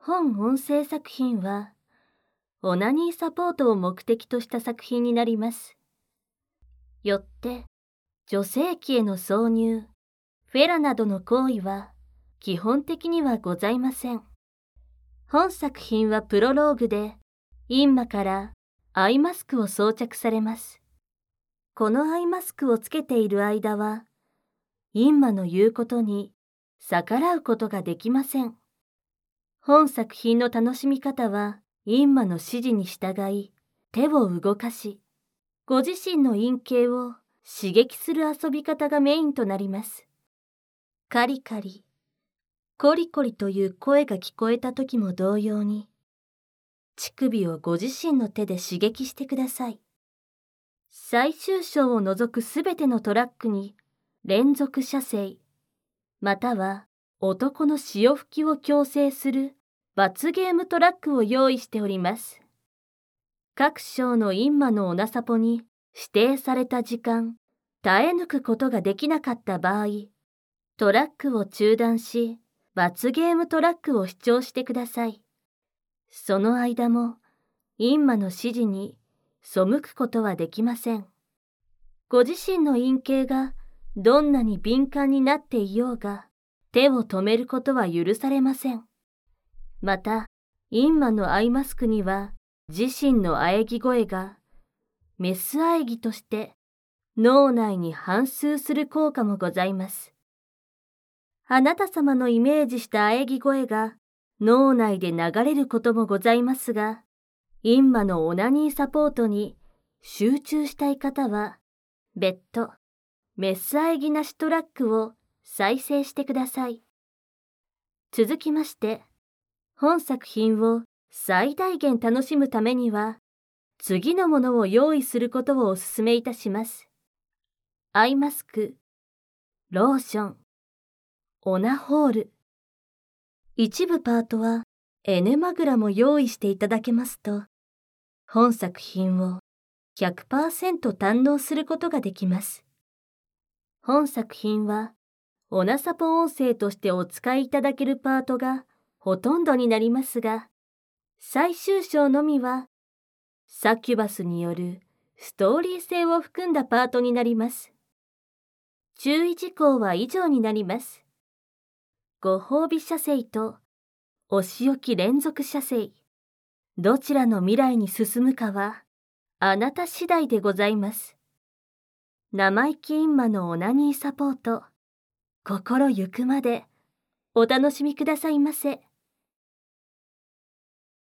本音声作品は、オナニーサポートを目的とした作品になります。よって、女性器への挿入、フェラなどの行為は、基本的にはございません。本作品はプロローグで、インマからアイマスクを装着されます。このアイマスクをつけている間は、インマの言うことに逆らうことができません。本作品の楽しみ方は、インマの指示に従い、手を動かし、ご自身の陰茎を刺激する遊び方がメインとなります。カリカリ、コリコリという声が聞こえた時も同様に、乳首をご自身の手で刺激してください。最終章を除くすべてのトラックに連続射精、または男の潮吹きを強制する罰ゲームトラックを用意しております。各章のインマのオナサポに指定された時間、耐え抜くことができなかった場合、トラックを中断し、罰ゲームトラックを視聴してください。その間も、インマの指示に背くことはできません。ご自身の陰茎がどんなに敏感になっていようが、手を止めることは許されません。また、インマのアイマスクには、自身の喘ぎ声が、メス喘ぎとして脳内に反芻する効果もございます。あなた様のイメージした喘ぎ声が脳内で流れることもございますが、インマのオナニーサポートに集中したい方は、別途、メス喘ぎなしトラックを再生してください。続きまして、本作品を最大限楽しむためには、次のものを用意することをお勧めいたします。アイマスク、ローション、オナホール。一部パートはエネマグラも用意していただけますと、本作品を 100% 堪能することができます。本作品は、オナサポ音声としてお使いいただけるパートがほとんどになりますが、最終章のみは、サキュバスによるストーリー性を含んだパートになります。注意事項は以上になります。ご褒美射精とお仕置き連続射精、どちらの未来に進むかはあなた次第でございます。生意気インマのオナニーサポート、心ゆくまでお楽しみくださいませ。